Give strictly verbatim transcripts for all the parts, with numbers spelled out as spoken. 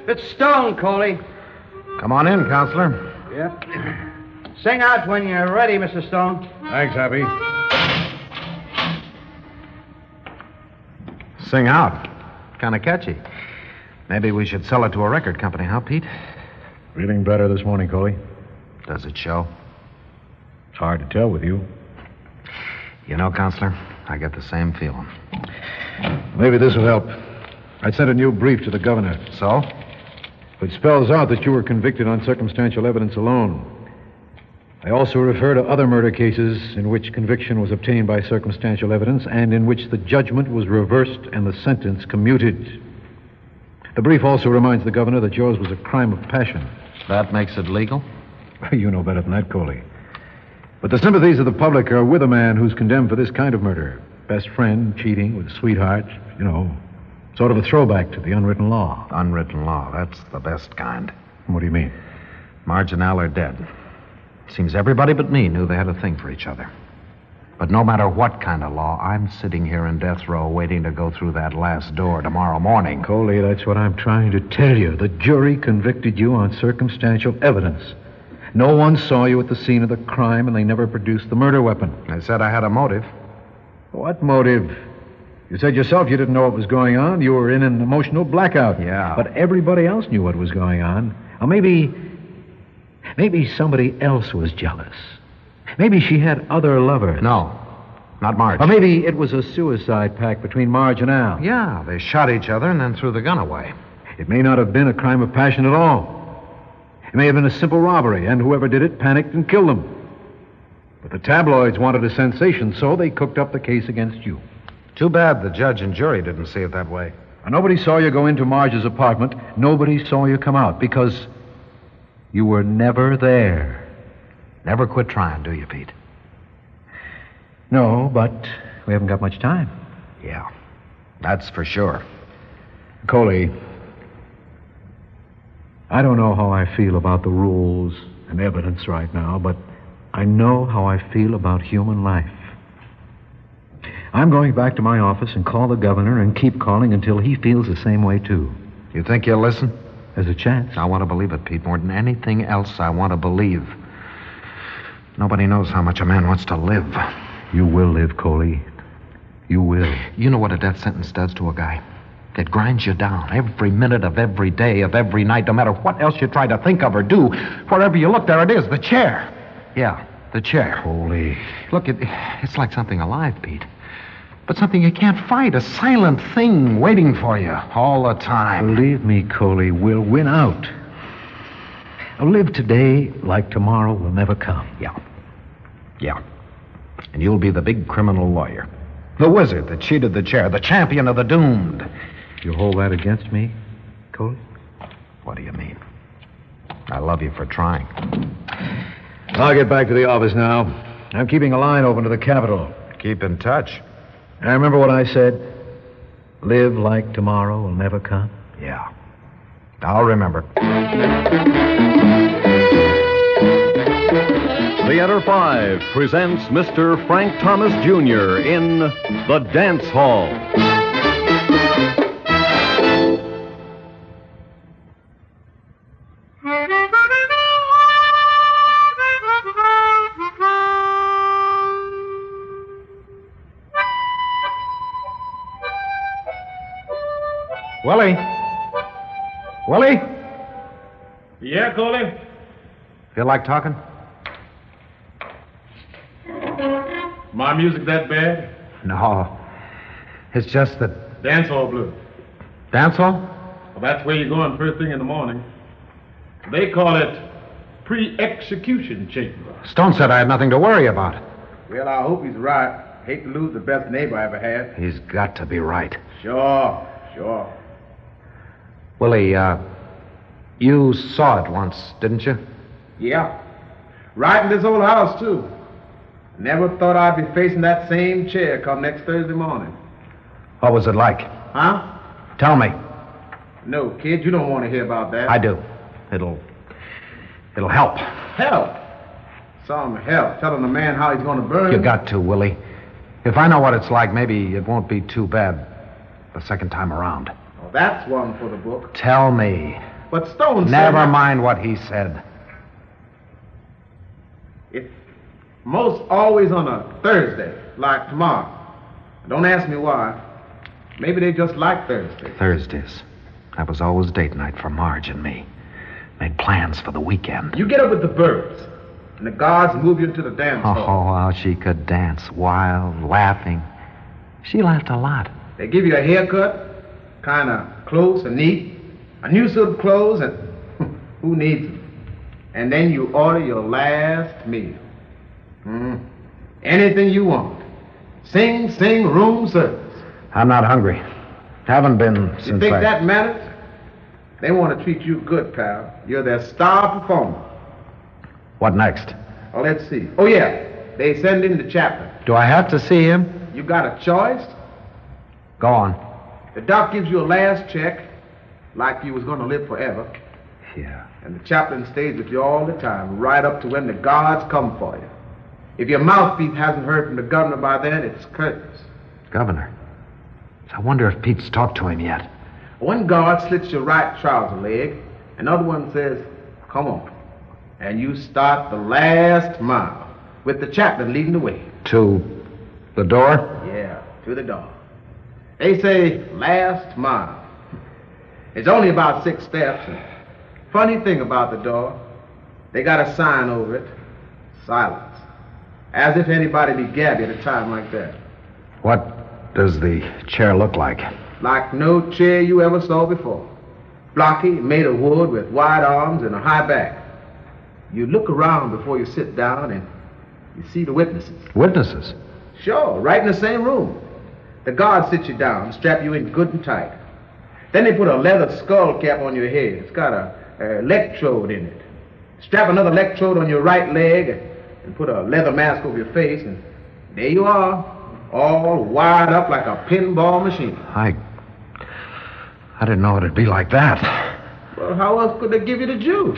It's Stone, Coley. Come on in, Counselor. Yep. Sing out when you're ready, Mister Stone. Thanks, Happy. Sing out. Kind of catchy. Maybe we should sell it to a record company, huh, Pete? Feeling better this morning, Coley? Does it show? It's hard to tell with you. You know, Counselor, I get the same feeling. Maybe this will help. I sent a new brief to the governor. So? It spells out that you were convicted on circumstantial evidence alone. I also refer to other murder cases in which conviction was obtained by circumstantial evidence and in which the judgment was reversed and the sentence commuted. The brief also reminds the governor that yours was a crime of passion. That makes it legal? You know better than that, Coley. But the sympathies of the public are with a man who's condemned for this kind of murder. Best friend, cheating with a sweetheart, you know, sort of a throwback to the unwritten law. Unwritten law, that's the best kind. What do you mean? Marge and Al are dead. Seems everybody but me knew they had a thing for each other. But no matter what kind of law, I'm sitting here in death row waiting to go through that last door tomorrow morning. Coley, that's what I'm trying to tell you. The jury convicted you on circumstantial evidence. No one saw you at the scene of the crime, and they never produced the murder weapon. They said I had a motive. What motive? You said yourself you didn't know what was going on. You were in an emotional blackout. Yeah. But everybody else knew what was going on. Or maybe... Maybe somebody else was jealous. Maybe she had other lovers. No, not Marge. Or maybe it was a suicide pact between Marge and Al. Yeah, they shot each other and then threw the gun away. It may not have been a crime of passion at all. It may have been a simple robbery, and whoever did it panicked and killed them. But the tabloids wanted a sensation, so they cooked up the case against you. Too bad the judge and jury didn't see it that way. Now, nobody saw you go into Marge's apartment. Nobody saw you come out, because you were never there. Never quit trying, do you, Pete? No, but we haven't got much time. Yeah, that's for sure. Coley, I don't know how I feel about the rules and evidence right now, but I know how I feel about human life. I'm going back to my office and call the governor and keep calling until he feels the same way, too. You think he'll listen? There's a chance. I want to believe it, Pete, more than anything else I want to believe. Nobody knows how much a man wants to live. You will live, Coley. You will. You know what a death sentence does to a guy? It grinds you down every minute of every day of every night, no matter what else you try to think of or do. Wherever you look, there it is, the chair. Yeah, the chair. Coley. Look, it, it's like something alive, Pete. But something you can't fight, a silent thing waiting for you all the time. Believe me, Coley, we'll win out. Now, live today like tomorrow will never come. Yeah. Yeah. And you'll be the big criminal lawyer. The wizard that cheated the chair, the champion of the doomed. You hold that against me, Coley? What do you mean? I love you for trying. I'll get back to the office now. I'm keeping a line open to the Capitol. Keep in touch. I remember what I said. Live like tomorrow will never come. Yeah. I'll remember. Theater five presents Mister Frank Thomas Junior in The Dance Hall. Willie? Willie? Yeah, Coley? Feel like talking? My music that bad? No. It's just that... Dance hall blues. Dance hall? Well, that's where you're going first thing in the morning. They call it pre-execution chamber. Stone said I had nothing to worry about. Well, I hope he's right. Hate to lose the best neighbor I ever had. He's got to be right. Sure, sure. Willie, uh, you saw it once, didn't you? Yeah. Right in this old house, too. Never thought I'd be facing that same chair come next Thursday morning. What was it like? Huh? Tell me. No, kid, you don't want to hear about that. I do. It'll... It'll help. Help? Some help. Telling a man how he's going to burn. You got to, Willie. If I know what it's like, maybe it won't be too bad the second time around. Well, that's one for the book. Tell me. But Stone said... Never mind what he said. It's most always on a Thursday, like tomorrow. Don't ask me why. Maybe they just like Thursday. Thursdays. That was always date night for Marge and me. Made plans for the weekend. You get up with the birds, and the guards move you into the dance Oh, hall. how she could dance, wild, laughing. She laughed a lot. They give you a haircut, kind of close and neat, a new suit of clothes, and who needs them? And then you order your last meal. Mm. Anything you want. Sing, sing, room service. I'm not hungry. Haven't been You since think I... that matters? They want to treat you good, pal. You're their star performer. What next? Oh, let's see. Oh, yeah. They send in the chaplain. Do I have to see him? You got a choice. Go on. The doc gives you a last check, like you was going to live forever. Yeah. And the chaplain stays with you all the time, right up to when the guards come for you. If your mouthpiece hasn't heard from the governor by then, it's curtains. Governor. I wonder if Pete's talked to him yet. One guard slits your right trouser leg, another one says, come on. And you start the last mile, with the chaplain leading the way. To the door? Yeah, to the door. They say last mile. It's only about six steps. And funny thing about the door, they got a sign over it, silence. As if anybody'd be gabby at a time like that. What does the chair look like? Like no chair you ever saw before. Blocky, made of wood with wide arms and a high back. You look around before you sit down and you see the witnesses. Witnesses? Sure, right in the same room. The guards sit you down, strap you in good and tight. Then they put a leather skull cap on your head. It's got a, a electrode in it. Strap another electrode on your right leg and put a leather mask over your face, and there you are, all wired up like a pinball machine. I... I didn't know it'd be like that. Well, how else could they give you the juice?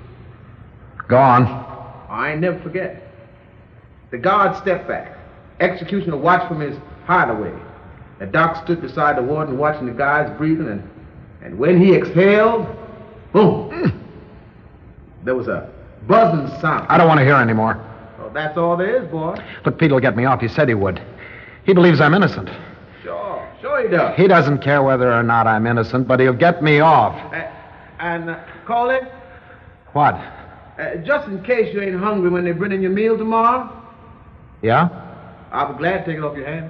Go on. I ain't never forget. The guard stepped back. Executioner watched from his hideaway. The doc stood beside the warden watching the guys breathing, and, and when he exhaled, boom. There was a buzzing sound. I don't want to hear any more. Well, that's all there is, boy. But Pete'll get me off. He said he would. He believes I'm innocent. Sure, sure he does. He doesn't care whether or not I'm innocent, but he'll get me off. Uh, and, uh, Coley, What? uh, just in case you ain't hungry when they bring in your meal tomorrow, Yeah? I'll be glad to take it off your hands.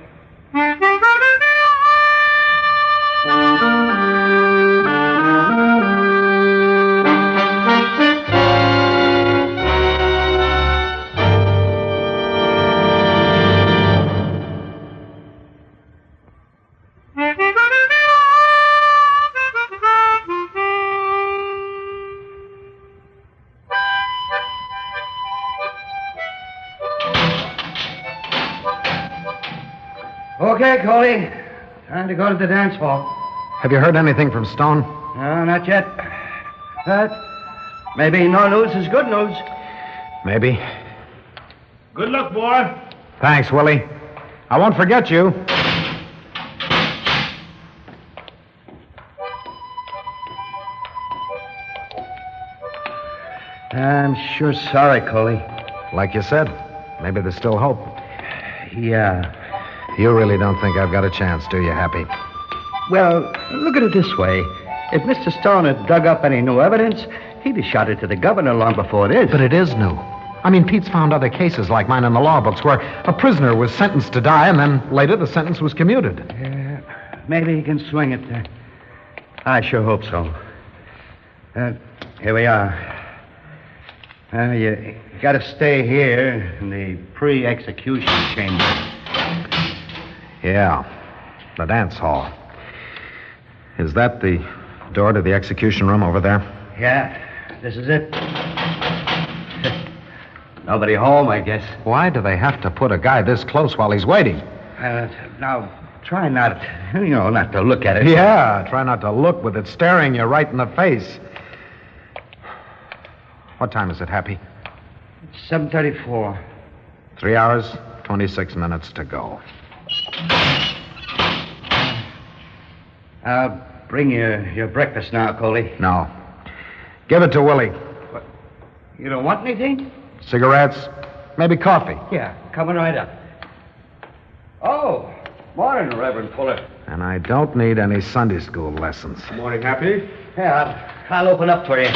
Okay, Coley. Time to go to the dance hall. Have you heard anything from Stone? No, not yet. But maybe no news is good news. Maybe. Good luck, boy. Thanks, Willie. I won't forget you. I'm sure sorry, Coley. Like you said, maybe there's still hope. Yeah. You really don't think I've got a chance, do you, Happy? Well, look at it this way. If Mister Stone had dug up any new evidence, he'd have shot it to the governor long before this. But it is new. I mean, Pete's found other cases like mine in the law books where a prisoner was sentenced to die and then later the sentence was commuted. Yeah, maybe he can swing it. Uh, I sure hope so. Uh, here we are. Uh, you got to stay here in the pre-execution chamber. Yeah, the dance hall. Is that the door to the execution room over there? Yeah, this is it. Nobody home, I guess. Why do they have to put a guy this close while he's waiting? Uh, now, try not, you know, not to look at it. Yeah, try not to look with it staring you right in the face. What time is it, Happy? seven thirty-four. Three hours, twenty-six minutes to go. I'll bring you your breakfast now, Coley. No. Give it to Willie. You don't want anything? Cigarettes? Maybe coffee. Yeah, coming right up. Oh, morning, Reverend Fuller. And I don't need any Sunday school lessons. Morning, Happy. Yeah, I'll, I'll open up for you.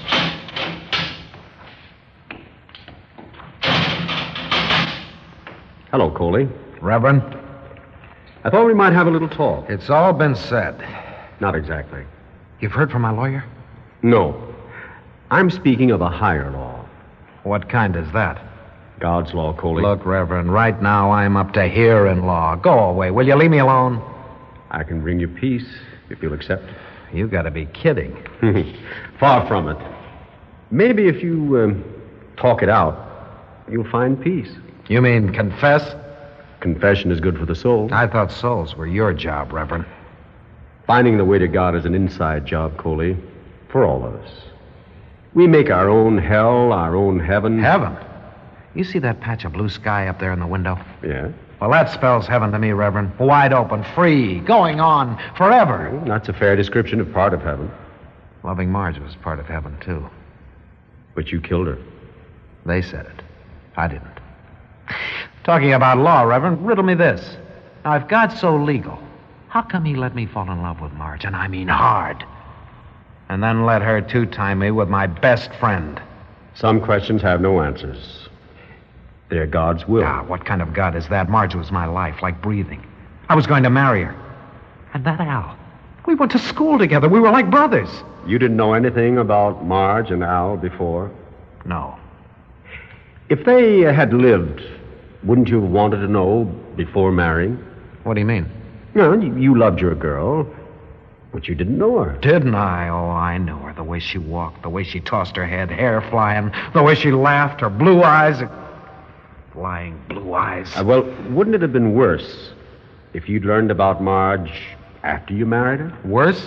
Hello, Coley. Reverend, I thought we might have a little talk. it's all been said. Not exactly. You've heard from my lawyer? No. I'm speaking of a higher law. What kind is that? God's law, Coley. Look, Reverend, right now I'm up to here in law. Go away. Will you leave me alone? I can bring you peace if you'll accept. You gotta be kidding. Far from it. Maybe if you um, talk it out, you'll find peace. You mean confess? Confession is good for the soul. I thought souls were your job, Reverend. Finding the way to God is an inside job, Coley, for all of us. We make our own hell, our own heaven. Heaven? You see that patch of blue sky up there in the window? Yeah. Well, that spells heaven to me, Reverend. Wide open, free, going on forever. Well, that's a fair description of part of heaven. Loving Marge was part of heaven, too. But you killed her. They said it. I didn't. Talking about law, Reverend, riddle me this. Now, if God's so legal, how come he let me fall in love with Marge, and I mean hard, and then let her two-time me with my best friend? Some questions have no answers. They're God's will. Ah, what kind of God is that? Marge was my life, like breathing. I was going to marry her. And that Al. We went to school together. We were like brothers. You didn't know anything about Marge and Al before? No. If they had lived, wouldn't you have wanted to know before marrying? What do you mean? No, you you loved your girl, but you didn't know her. Didn't I? Oh, I knew her. The way she walked, the way she tossed her head, hair flying, the way she laughed, her blue eyes. Flying blue eyes. Uh, well, wouldn't it have been worse if you'd learned about Marge after you married her? Worse?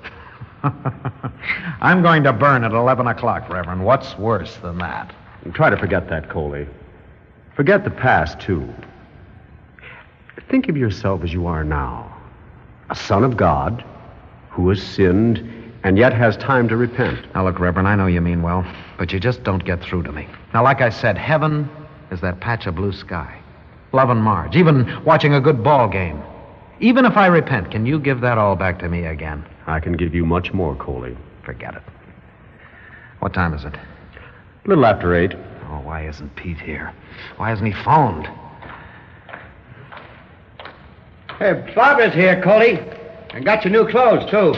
I'm going to burn at eleven o'clock, Reverend. What's worse than that? And try to forget that, Coley. Forget the past, too. Think of yourself as you are now. A son of God who has sinned and yet has time to repent. Now, look, Reverend, I know you mean well, but you just don't get through to me. Now, like I said, heaven is that patch of blue sky. Loving Marge, even watching a good ball game. Even if I repent, can you give that all back to me again? I can give you much more, Coley. Forget it. What time is it? A little after eight. Oh, why isn't Pete here? Why hasn't he phoned? Hey, Barbara's here, Coley. And got your new clothes, too.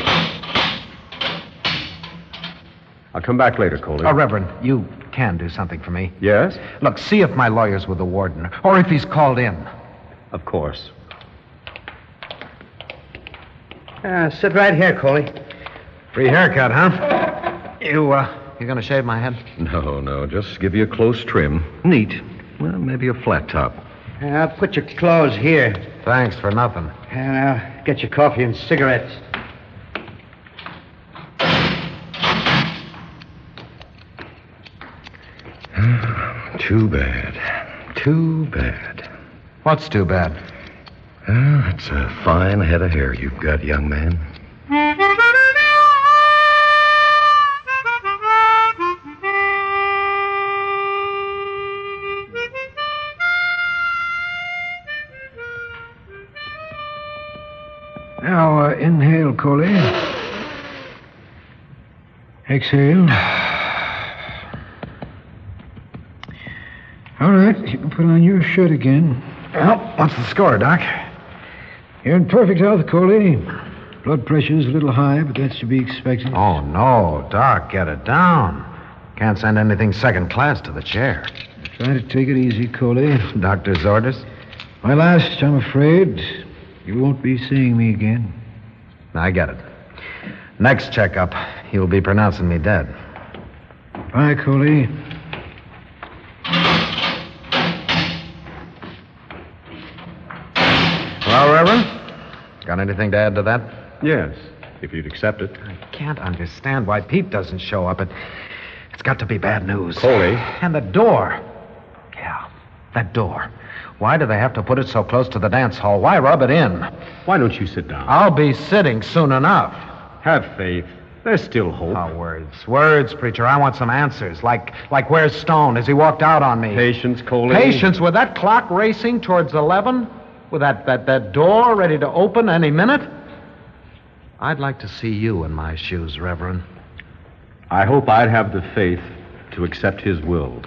I'll come back later, Coley. Oh, Reverend, you can do something for me. Yes? Look, see if my lawyer's with the warden, or if he's called in. Of course. Uh, sit right here, Coley. Free haircut, huh? You, uh, you gonna shave my head? No, no, just give you a close trim. Neat. Well, maybe a flat top. Uh, I'll put your clothes here. Thanks for nothing. And I'll get your coffee and cigarettes. Too bad. Too bad. What's too bad? Well, it's a fine head of hair you've got, young man. Now, uh, inhale, Coley. Exhale. All right, you can put on your shirt again. Well, what's the score, Doc? You're in perfect health, Coley. Blood pressure's a little high, but that's to be expected. Oh, no, Doc, get it down. Can't send anything second class to the chair. Try to take it easy, Coley. Doctor's orders? My last, I'm afraid. You won't be seeing me again. I get it. Next checkup, you'll be pronouncing me dead. Bye, Coley. Well, Reverend, got anything to add to that? Yes, if you'd accept it. I can't understand why Pete doesn't show up. It, it's got to be bad news. Coley. And the door. Yeah, that door. Why do they have to put it so close to the dance hall? Why rub it in? Why don't you sit down? I'll be sitting soon enough. Have faith. There's still hope. Oh, words. Words, preacher. I want some answers. Like, like where's Stone as he walked out on me? Patience, Coley. Patience with that clock racing towards eleven? With that, that, that door ready to open any minute? I'd like to see you in my shoes, Reverend. I hope I'd have the faith to accept his will.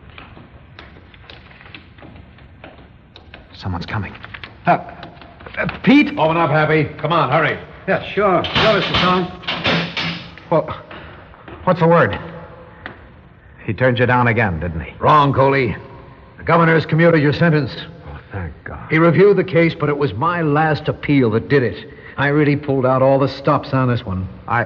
Someone's coming. Uh, uh, Pete? Open up, Happy. Come on, hurry. Yeah, sure. Sure, Mister Stone. Well, what's the word? He turned you down again, didn't he? Wrong, Coley. The governor's commuted your sentence. Oh, thank God. He reviewed the case, but it was my last appeal that did it. I really pulled out all the stops on this one. I...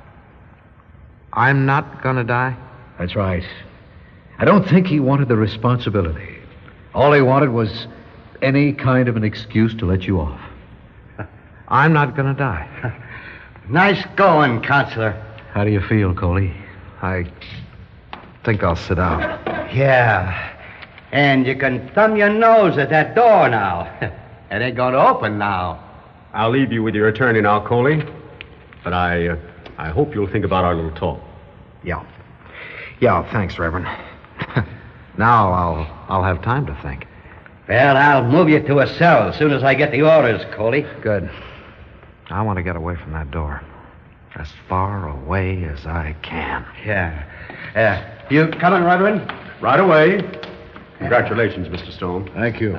I'm not gonna die? That's right. I don't think he wanted the responsibility. All he wanted was any kind of an excuse to let you off. I'm not gonna die. Nice going, Counselor. How do you feel, Coley? I think I'll sit down. Yeah. And you can thumb your nose at that door now. It ain't going to open now. I'll leave you with your attorney now, Coley. But I, uh, I hope you'll think about our little talk. Yeah. Yeah, thanks, Reverend. Now I'll I'll have time to think. Well, I'll move you to a cell as soon as I get the orders, Coley. Good. I want to get away from that door. As far away as I can. Yeah. Uh, you coming, Reverend? Right away. Congratulations, Mister Stone. Thank you.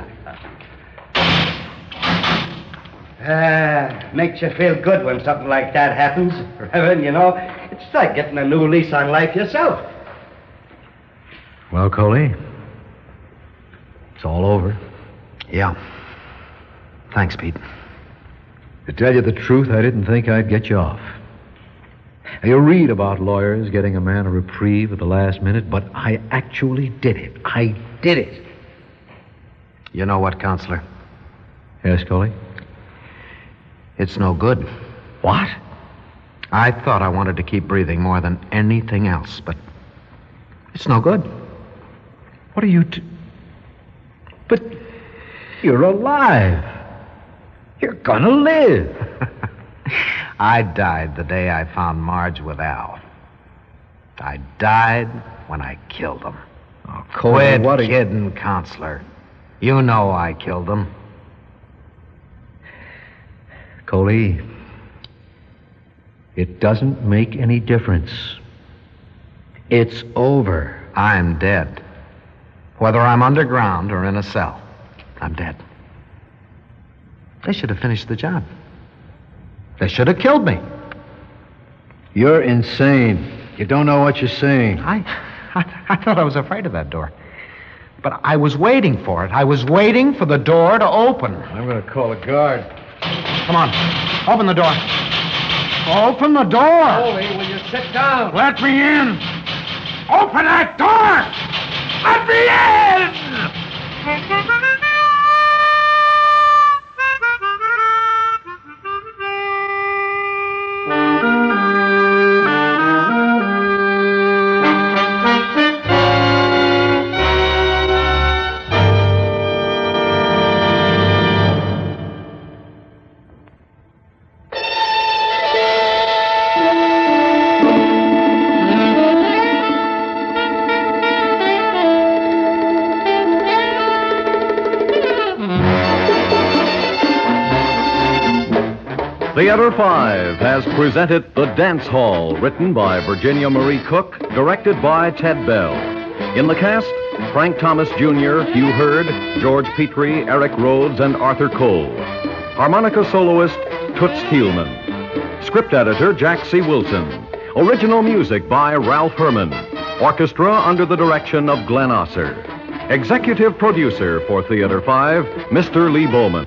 Uh, makes you feel good when something like that happens, Reverend, you know. It's like getting a new lease on life yourself. Well, Coley, it's all over. Yeah. Thanks, Pete. To tell you the truth, I didn't think I'd get you off. You read about lawyers getting a man a reprieve at the last minute, but I actually did it. I did it. You know what, Counselor? Yes, Coley? It's no good. What? I thought I wanted to keep breathing more than anything else, but it's no good. What are you t- But you're alive. You're gonna live. I died the day I found Marge with Al. I died when I killed him. Oh, Coley, Quit what are you... kidding, Counselor. You know I killed him. Coley, it doesn't make any difference. It's over. I'm dead. Whether I'm underground or in a cell, I'm dead. They should have finished the job. They should have killed me. You're insane. You don't know what you're saying. I, I, I thought I was afraid of that door. But I was waiting for it. I was waiting for the door to open. I'm going to call a guard. Come on. Open the door. Open the door. Coley, will you sit down? Let me in. Open that door. Let me in. Theater Five has presented The Dance Hall, written by Virginia Marie Cook, directed by Ted Bell. In the cast, Frank Thomas Junior, Hugh Hurd, George Petrie, Eric Rhodes, and Arthur Cole. Harmonica soloist, Toots Thielman. Script editor, Jack C. Wilson. Original music by Ralph Herman. Orchestra under the direction of Glenn Osser. Executive producer for Theater Five, Mister Lee Bowman.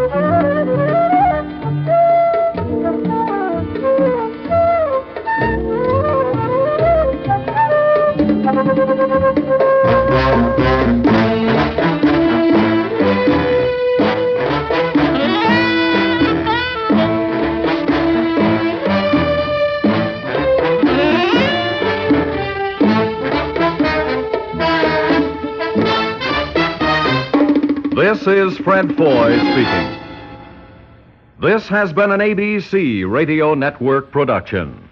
This is Fred Foy speaking. This has been an A B C Radio Network production.